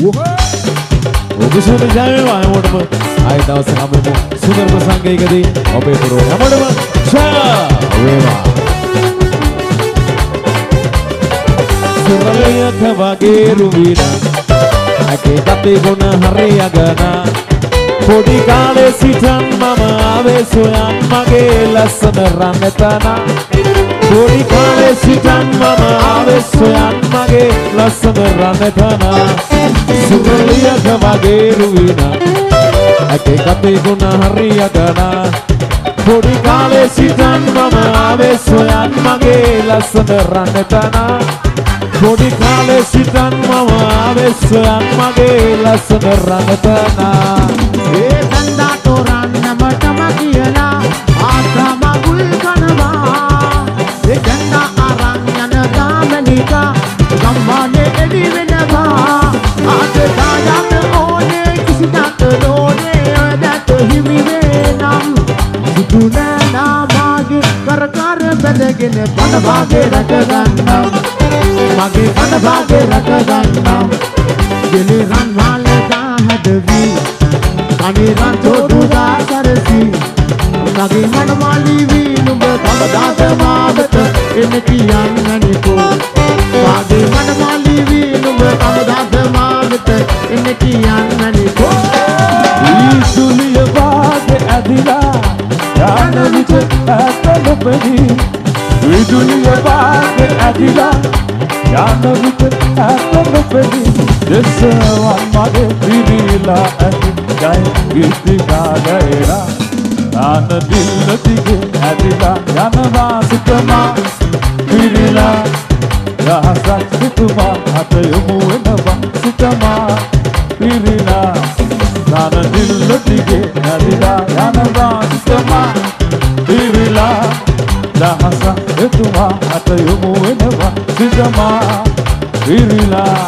ඔබසුන ජය වයමොටම ආය දවසක අපේ සුන්දර ප්‍රසංගයකදී ඔබේ පුරෝ හැමෝටම ජය වේවා. සුරලියක වගේ රුවින අකේ කපේ ගුණ හරියගන පොඩි කාලේ සිටන් මම ආවේ සොයන් මගේ ලස්සන රන්නතන පොඩි කාලේ සිටන් මම ආවේ සොයන් මගේ ලස්සන රන්නතන සුරලියක වගේ රුවින අකේ කපේ ගුණ හරියගන පොඩි කාලේ සිටන් මම ආවේ සොයන් මගේ ලස්සන රන්නතන පොඩි කාලේ සිටන් මම ආවේ සොයන් මගේ ලස්සන රන්නතන ඒ තන්දා තෝරන්නමටම කියලා ආත්ම ගුල් කනවා ඒ තන්දා අරන් යන ගාමනික ගම්මානේ එළි වෙනවා ආත දායක ඕනේ කිසිදක් නෝනේ ඔයදත් හිමි වෙනම් දුනා මාගේ කර කර බැඳගෙන පන භාගේ රැක ගන්නම් මගේ පන භාගේ රැක ගන්නම් ගෙලි රන් මාලේ දාහදවි කනිරන් තෝදුදා කරසි මගේ මනමාලි වී නුඹ කවදාද මාවත එන්න කියන්නනිකෝ මගේ මනමාලි වී නුඹ කවදාද මාවත එන්න කියන්නනිකෝ ඊසුලිය වාගේ ඇදිලා යන විට ඇතලොපෙහි ඊසුලිය වාගේ ඇදිලා යන විට ඇතලොපෙහි දෙසවන් මගේ පිරිලා ඇති ජය ගීතිකා ගයලා ආන දිල්ල දිගේ ඇදිලා යනවා සිතමා පිරිලා රහසක් සිතුමා අත යොමු වෙනවා සිතමා පිරිලා ආන දිල්ල දිගේ ඇදිලා යනවා සිතමා පිරිලා රහසක් සිතුමා අත යොමු වෙනවා සිතමා පිරිලා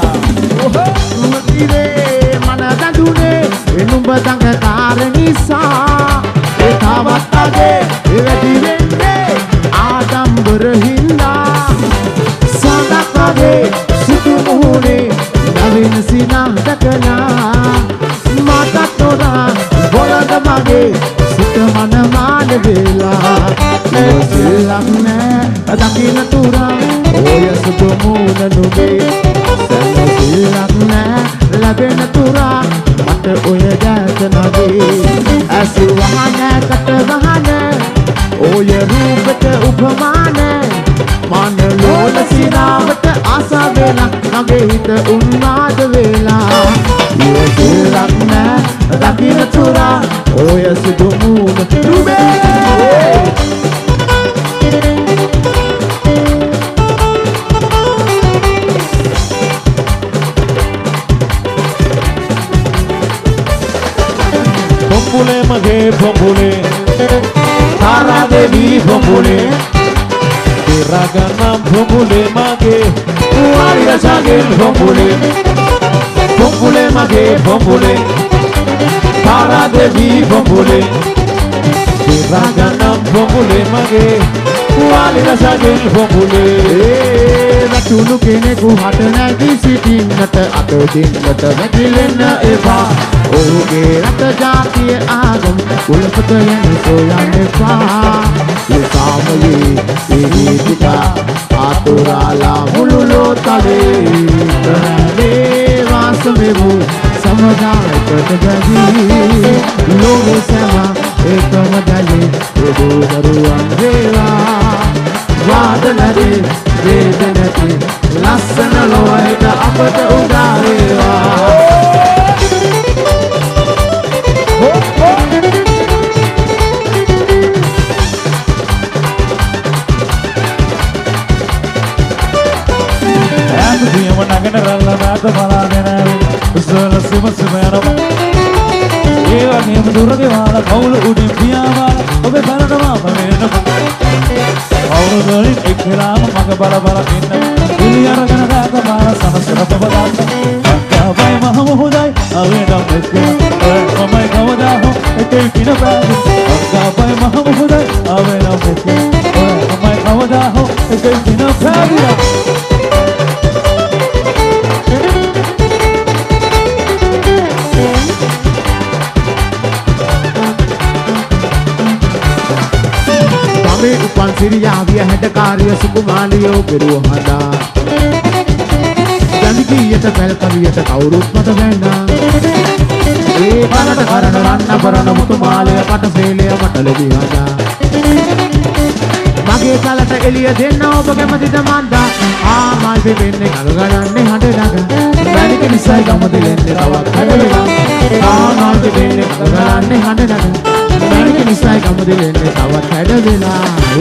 උමතිරේ මන දඳුනේ එනුඹ දඟකාර නිසා ඒ තාවත් අගේ එවැඩි වෙන්නේ ආඩම්බර හින්දා සඳක් වගේ සිටු මුහුණේ නවින සිනා දකලා මතක් තොරා බොලද මගේ සිත මන මාන වේලා සිල්ලක් නෑ දකින තුරා ඔය සුදු මූණ නුඹේ සිල්ලක් නෑ ලැබෙන තුරා මට ඔය දැස නගේ ඇස් වහන කට වහන ඔය රූපට උපමාන මන ලෝල සිනාවට ආස වෙලා මගේ හිත උන්මාද වෙලා සිල්ලක් නෑ දකින තුරා ඔය සුදු මූණ නුඹේ Bombule mage bombule Tara devi bombule Tiraganam bombule mage Uarira chagel bombule Bombule mage bombule Tara devi bombule Tiraganam bombule mage Uarira chagel bombule වැටුණු කෙනෙකු හට නැගී සිටින්නට අත දෙන්නට වැටිලෙන්න එපා ඔහුගේ රට ජාතිය ආගම කුලපත යන සොයන්න එපා ලසාමයේ පිළිතිකා ආතුරාලා මුළු ලෝතලේ කරන්නේ වාසමෙමු සමදායකට බැදී ලෝකෙ සම එකම දැලේ දරුවන් වේවා වාදනදී වේදනති ලස්සන ලොවට අපට උදා වේවා ඇතුදියම නගන රල්ල මත බලාගෙන උසල සුම සුමයනම ඒ වගේම දුරගේ වාල කවුළු උඩින් පියාවාල ඔබේ බලනවා වෙනම අවුරුදොලින් එක්කලාම මග බල බල ඉන්න ඉලි අරගෙන ගාත මාර සමස්තර පබදන්න අක්කාවයි මහමුහුදයි අවෙනම් එක්ක මමයි කවදා හෝ එකේ කින බෑග අක්කාවයි මහමුහුදයි අවෙනම් එක්ක මමයි කවදා හෝ එකේ කින බෑග කුමාරිය සුකුමාලියෝ පෙරුව හදා ගන්ධියට පැල් කවියට කවුරුත් මත වැන්නා ඒ කනට කරන රන්න පරණ මුතුමාලය කට සේලය මට ලැබි හදා මගේ කලට එළිය දෙන්න ඔබ කැමතිද මන්දා මල් දෙන්නේ කල් ගලන්නේ හඬ නග මැනික නිසයි ගම දෙන්නේ තවත් හැදෙලා මල් දෙන්නේ කල් ගලන්නේ හඬ නග මැනික නිසයි ගම දෙන්නේ තවත් හැදෙලා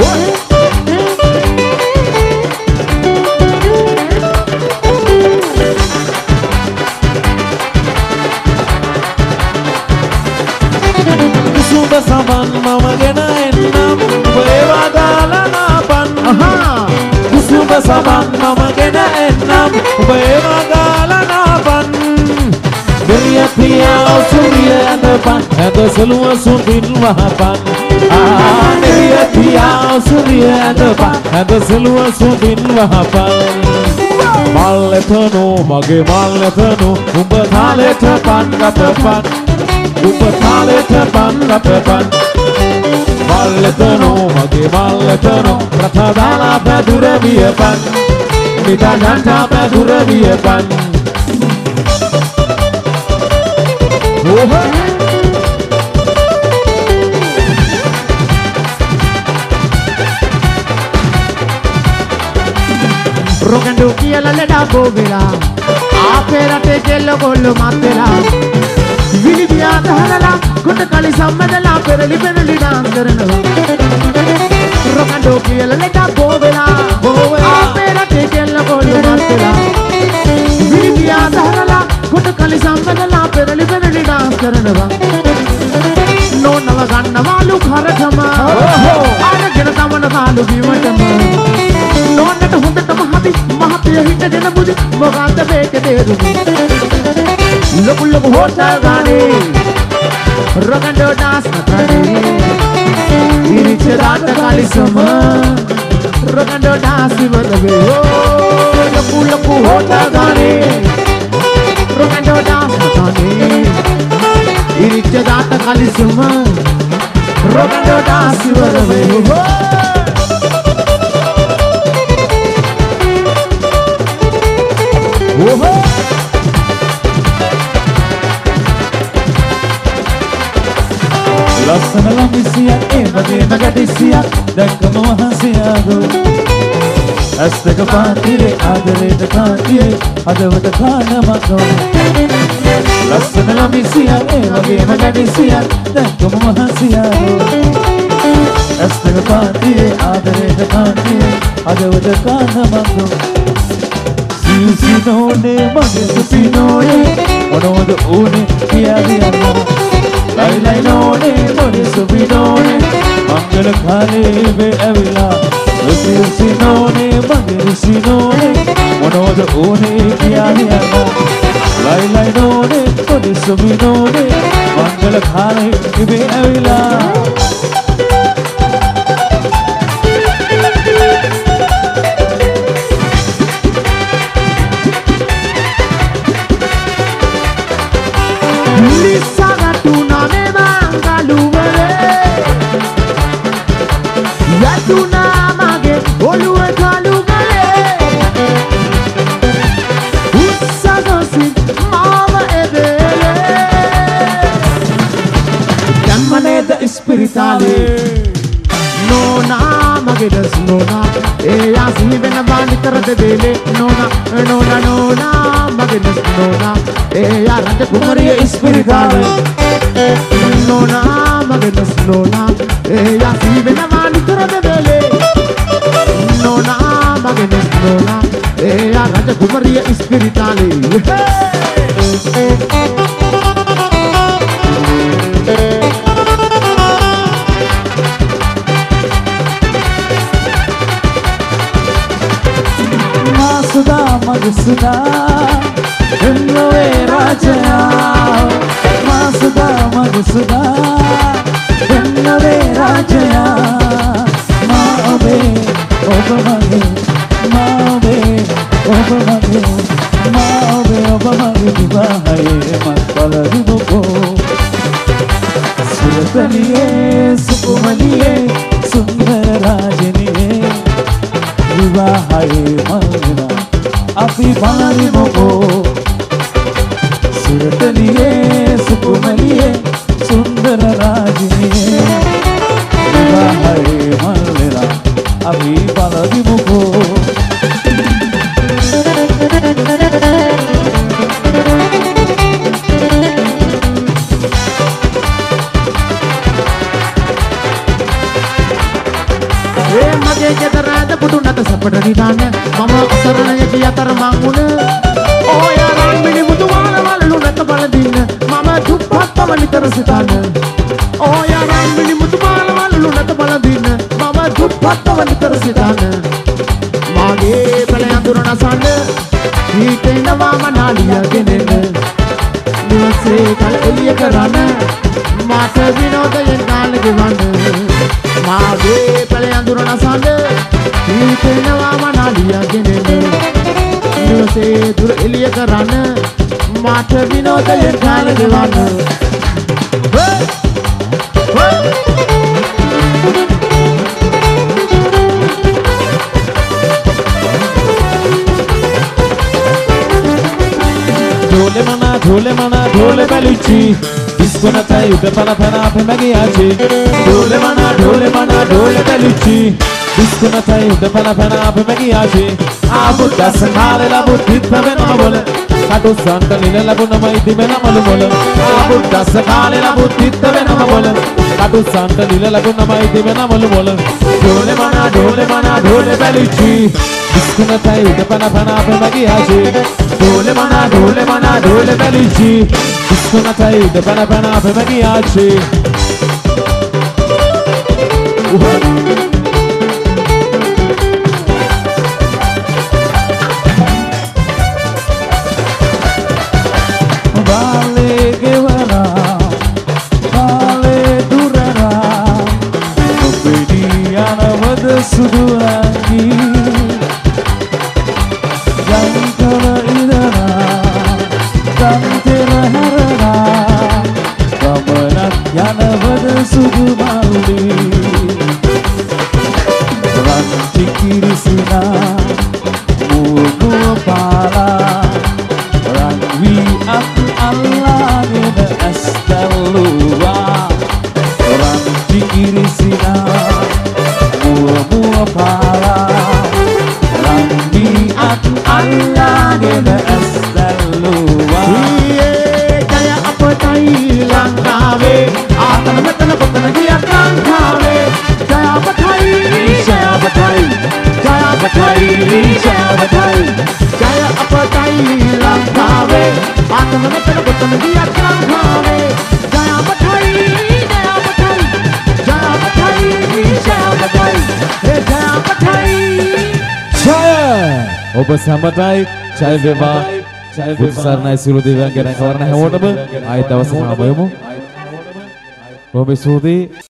සුබ සමන් මම ගෙන එන්නම් ඒවා දාලා නාපන් සුබ සමන් මම ගෙන එන්නම් ඒවා දාලා නාපන් දෙවිය පියා සූර්ය ඇඳපන් ඇඳ සලුව සුඳින් වහපන් දෙවිය පියා සූර්ය ඇඳපන් ඇඳ සලුව සුඳින් වහපන් මල්ලෙතනෝ මගේ මල්ලෙතනෝ උඹ තාලෙට පන් රටපන් උපතාලෙට පන් රටපන් මල්ලෙතනෝ මගේ මල්ලෙතනෝ රටදාලා පැදුර වියපන් මිටගන්ට පැදුර වියපන් රොකන්ඩු කියලා ලඩා බෝබෙලා ආපේ රටේ කෙල්ල කොල්ල මත්වෙලා විලිබියා දහලලා කොට කලි සම්මදලා පෙරලි පෙරලි ඩාන්ස් කරනවා රොකන්ඩු කියලා ලඩා බෝබෙලා ආපේ රටේ කෙල්ල කොල්ල මත්වෙලා විලිබියා දහලලා කොට කලි සම්මදලා පෙරලි පෙරලි ඩාන්ස් කරනවා නෝනව ගන්නවාලු කරකම ආරගෙන තමන කාලු බිමටම නෝනට හොඳටම හදි මහපිය හිටගෙන බුදි මොකද්ද මේක තේරුනේ ලොකු ලොකු හොටල් ගානේ රොකන්ඩෝ ඩාන්ස් නතරේ ඉරිච්ච දාට කලිසම රොකන්ඩෝ ඩාන්ස් ඉවරවේ ලොකු ලොකු හොටල් ගානේ රොකන්ඩෝ ඩාන්ස් නතරේ ඉරිච්ච දාට කලිසම රොකන්ඩෝ ඩාන්ස් ඉවරවේ ලස්සන ළමිසියක් ඒ වගේම ගැටිසියක් දැක්කම වහන්සියාගෝ ඇස් දෙක පාතිරේ ආදරේට කාතිරේ හදවත කානමකෝ ලස්සන ළමිසියක් ඒ වගේම ගැටිසියක් දැක්කම වහන්සියාගෝ ඇස් දෙක පාතිරේ ආදරේට කාතිරේ හදවත කානමකෝ සිනෝනේ මගේ සිනෝනේ මොනවද ඕනේ කියලා ලයි ලයි නෝනේ මොනේ සුබිනෝනේ මංගල කාලේ වේ ඇවිලා රුසි නෝනේ මගේ රුසි නෝනේ මොනවද ඕනේ කියන්නේ ලයි ලයි නෝනේ මොනේ සුබිනෝනේ මංගල කාලේ වේ ඇවිලා Nona magedas nona asli vena bandi karade dele nona nona nona magedas nona raj kumariya ispiritale nona magedas nona asli vena bandi karade dele nona magedas nona raj kumariya ispiritale Magsuda Enloe Rajaya Masuda Magsuda Enloe Rajaya Maobe Obamage Maobe Obamage Maobe Obamage Dibahaye Matpala Dibuko Surataniye Sukumaniye Sundara Rajaniye අපට නිදාන මම අසරණය කිය අතර මං වුණ ඔය රන්මිණි මුතු මාලවලු නැත බලදින්න මම දුප්පත් බව නිතර සිතන ඔය රන්මිණි මුතු මාලවලු නැත බලදින්න මම දුප්පත් බව නිතර සිතන මාගේ බල අඳුර නසන්න හිතෙනවා මනාලිය ගෙනෙන්න නිවසේ කල් එළිය කරන්න මාත විනෝදයෙන් කාල ගෙවන්න මාගේ බල අඳුර නසන්න හිතෙනවා මනාලිය ගෙනෙන්න නිවසේ දුර එළිය කරන්න මාත විනෝදයෙන් කාල ගෙවන්න ढोले मना ढोले बलिची इसको न था उधर पना पना पे मगी आजी ढोले मना ढोले बलिची इसको न था उधर पना पना पे मगी आजी आबू दस खाले लाबू तीत पे न बोले काटो संत नीले लाबू न माई दी में न मालूम बोले आबू दस खाले लाबू तीत पे न बोले काटो संत नीले लाबू न माई दी में न मालूम बोले ढोले मना ढोले बलिची इसको न था उधर पना पना पे मगी आजी ढोले मना ढोले बलिची इसको न था उधर पना पना पे मगी आजी Suduhangi yang kala idana dan terharana kamanak yana bada sudu mauli ranti kiri sina mugu pala ranwi aku Allah nina astalua ranti kiri sina mua pala Rambi aku Allah gena aslalua Iye kaya apa tai langkawe Akan metan petan dia langkawe Kaya apa tai Kaya apa tai Kaya apa tai Kaya apa tai Kaya apa tai langkawe Akan metan petan dia langkawe Kaya apa tai Kaya apa tai Kaya apa tai Kaya apa tai ඔබ සමටයි ජය වේවා උත්සාහනයි සියලු දෙවියන්ගේ රැකවරණ හැමෝටම ආයෙත් දවසක හමු වෙමු. ඔබ ස්තුතියි.